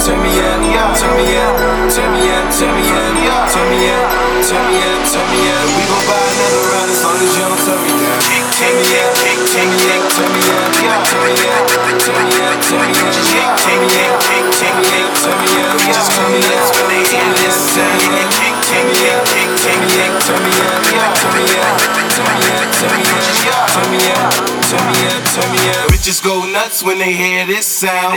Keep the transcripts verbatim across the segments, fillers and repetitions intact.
turn me up, turn me up, turn me up, turn me up, turn me up, turn me up, turn me up. We gon' buy another round as long as you don't turn me down. Turn me up, turn me up, turn me up, turn me up, turn me up, turn me up, turn me up, turn me up, turn me up, just turn me up, turn me up, turn me up, turn me up, turn me up, turn me up, turn me up, turn me up, turn me up, turn me up, turn me up, turn me up. Bitches go nuts when they hear this sound.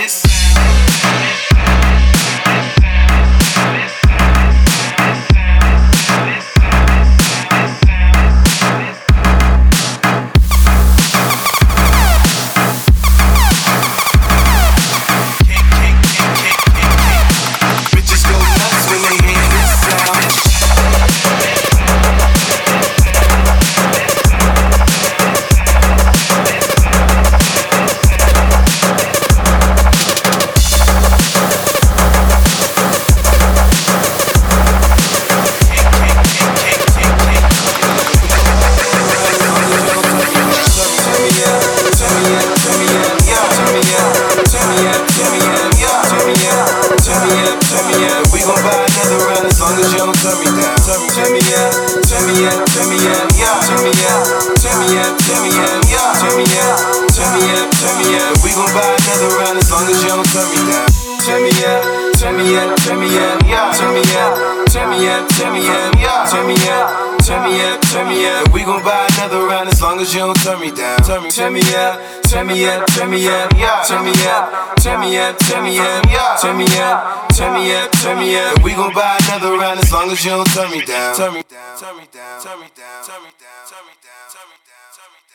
Turn me up, turn me up, turn me up, turn me up, turn me up, turn me up, turn me up, turn me up, turn me up. We gon' buy another round as long as you don't turn me down. Turn me down, turn me down, turn me down, turn me down, turn me down, turn me down, turn me down.